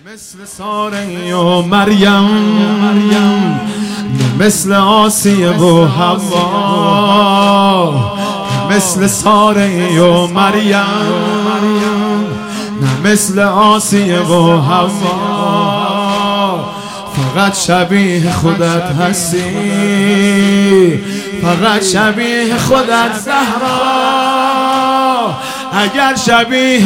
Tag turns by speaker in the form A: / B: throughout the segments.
A: مثل ساره و مریم، مثل آسیه و حوا، مثل ساره و مریم، مثل آسیه و حوا. فقط شبیه خودت هستی، فقط شبیه خودت زهرا. اگر شبیه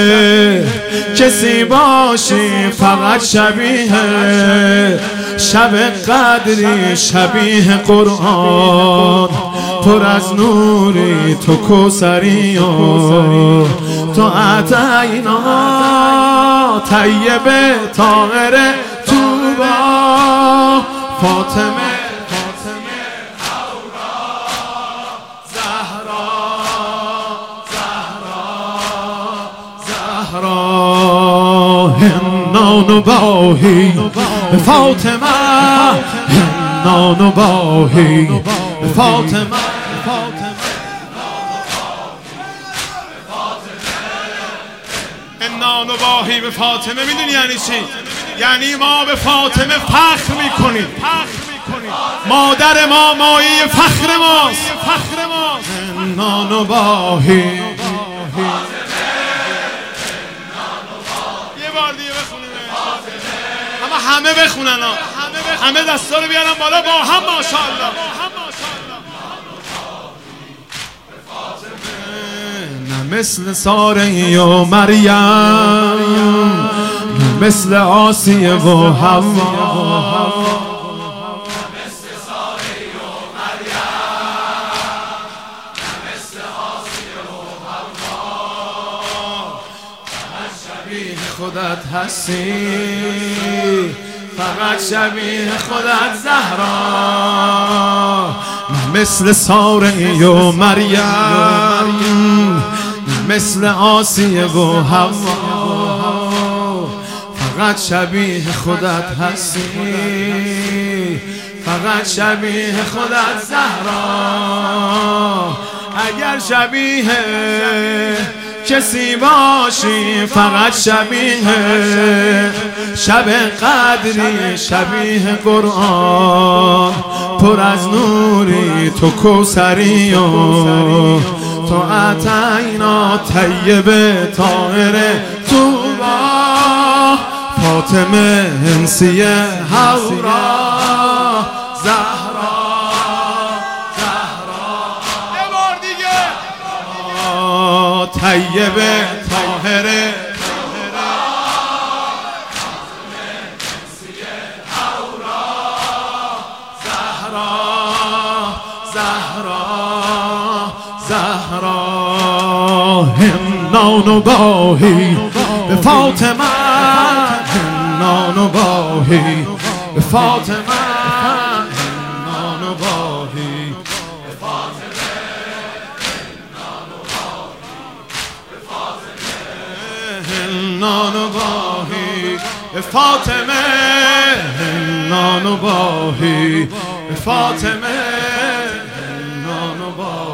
A: کسی باشی فقط شبیه شب قدری، شبیه قرآن پر از نوری، تو کوثری و تو اعطینا. طیبه طاهره توبا، فاطمه هنان باهی فاطمه، هنان باهی فاطمه، هنان باهی به فاطمه. میدونی یعنی چی؟ یعنی ما به فاطمه فخر میکنیم، مادر ما مایه فخر ماست. هنان باهی همه بخونن، همه دستا رو بیارن بالا با هم ماشاءالله. نه مثل ساره و مریم، نه مثل آسیه و حوا. خودت هستی، فقط شبیه خودت زهرا. مثل ساره و مریم، مثل آسیه و حوا. فقط شبیه خودت هستی، فقط شبیه خودت زهرا. اگر شبیه کسی باشی فقط شبیه شب قدری، شبیه قرآن پر از نوری، تو کوثری و تو اعطینا. طیبه طاهره توبا، فاطمه انسیه حورا، طیبه طاهره زهرا. هنان باهی به فاطمه، هنان باهی به فاطمه، هنان باهی به فاطمه، هنان باهی به فاطمه، هنان باهی به فاطمه، هنان باهی.